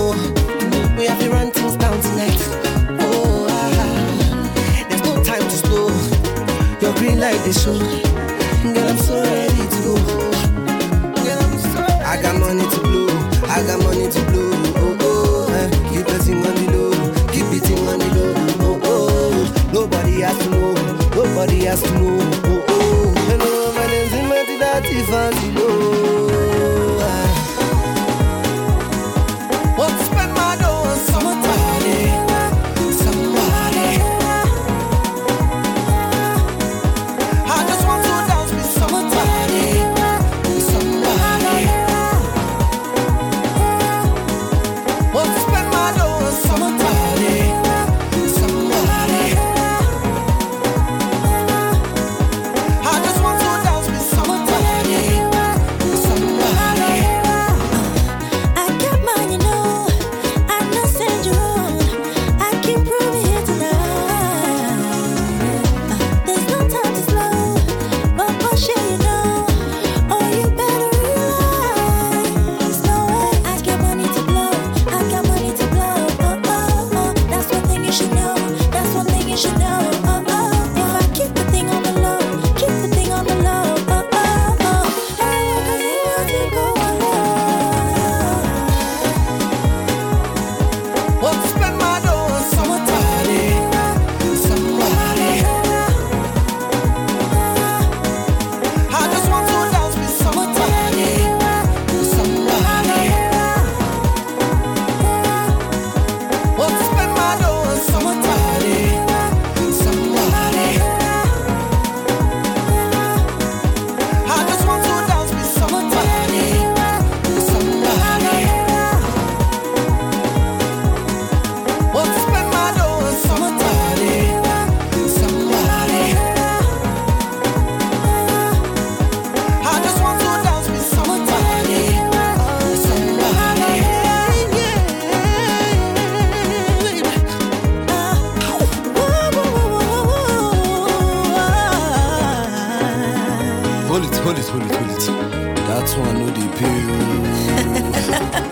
know. We have to run things down tonight. Oh, there's no time to slow. Your green light is show. Girl, I'm so ready to go. Girl, I'm so ready. I got money to blow. I got money to blow. Oh, oh, keep pressing on the low. Keep beating on the low. Oh, oh, nobody has to know. Nobody has to know. Oh, oh, hello, my name's Imati Dati Fancy Low. Want to spend my dough on somebody. Somebody. I just want to dance with somebody. Somebody. Want to spend my dough on somebody. Somebody. I just want to dance with somebody. Somebody. I got mine, you know. I'm not send you on. I keep proving here tonight. There's no time to slow, but for sure you know. Oh, you better realize. No way. I got money to blow. I got money to blow. Oh, oh, oh. That's one thing you should know. That's one thing you should know. Oh, oh, oh. If I keep the thing on the low, keep the thing on the low. Oh, oh, oh. Hey, 'cause you want to go alone. Want to spend my dough on somebody. Somebody. I just want to dance with somebody. Somebody. Want to spend my dough on somebody. Somebody. I just want to dance with somebody. Somebody. Want to spend my dough on somebody. Somebody. I just want to dance with somebody. Somebody. Hold it. That's one, no the pill.